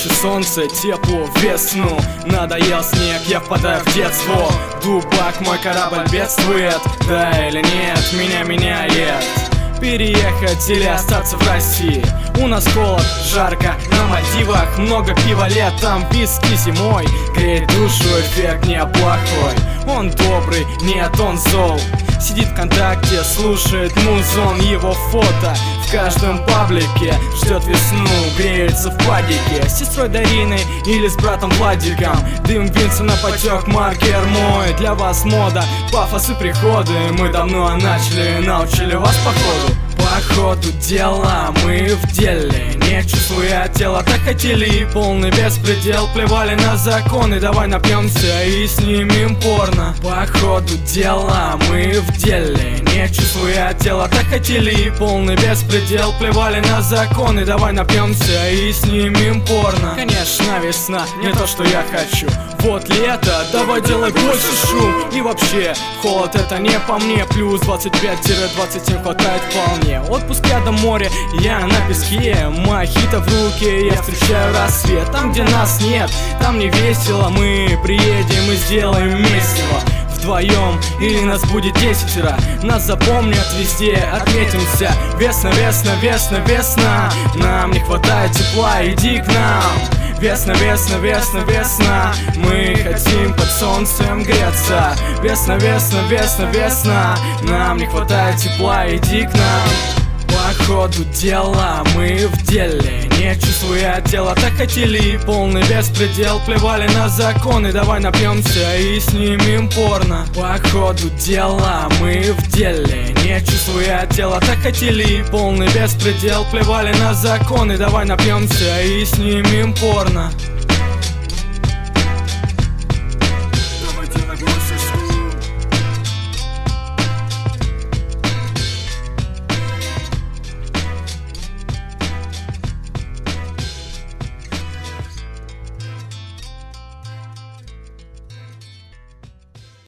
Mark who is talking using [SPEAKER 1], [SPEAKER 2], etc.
[SPEAKER 1] Ночью солнце, тепло, весну. Надоел снег, я впадаю в детство. Дубак, мой корабль бедствует. Да или нет, меня меняет. Переехать или остаться в России. У нас холод, жарко, на Мальдивах. Много пива летом, виски зимой. Греет душу, эффект неплохой. Он добрый, нет, он зол. Сидит ВКонтакте, слушает музон. Его фото в каждом паблике. Ждет весну, греется в падике. С сестрой Дариной или с братом Владиком. Дым винца напотек, маркер мой. Для вас мода, пафос и приходы. Мы давно начали, научили вас походу. По ходу дела мы в деле, не чувствуя тело, так хотели. Полный беспредел, плевали на законы. Давай напьемся и снимем порно. По ходу дела мы в деле, не чувствуя тело, так хотели. Полный беспредел, плевали на законы. Давай напьемся и снимем порно. Конечно, весна, не то, что я хочу. Вот лето, давай делай больше шум. И вообще, холод это не по мне. Плюс 25-27 хватает вполне. Отпуск рядом море, я на песке. Мохито в руке, я встречаю рассвет. Там, где нас нет, там не весело. Мы приедем и сделаем месиво вдвоем, или нас будет 10. Нас запомнят везде, отметимся. Весна, весна, весна, весна. Нам не хватает тепла, иди к нам. Весна, весна, весна, весна. Мы хотим под солнцем греться. Весна, весна, весна, весна. Нам не хватает тепла, иди к нам. По ходу дела мы в деле, не чувствуя тело, так хотели. Полный беспредел, плевали на законы. Давай напьемся и снимем порно. По ходу дела мы в деле, не чувствуя тело, так хотели. Полный беспредел, плевали на законы. Давай напьемся и снимем порно.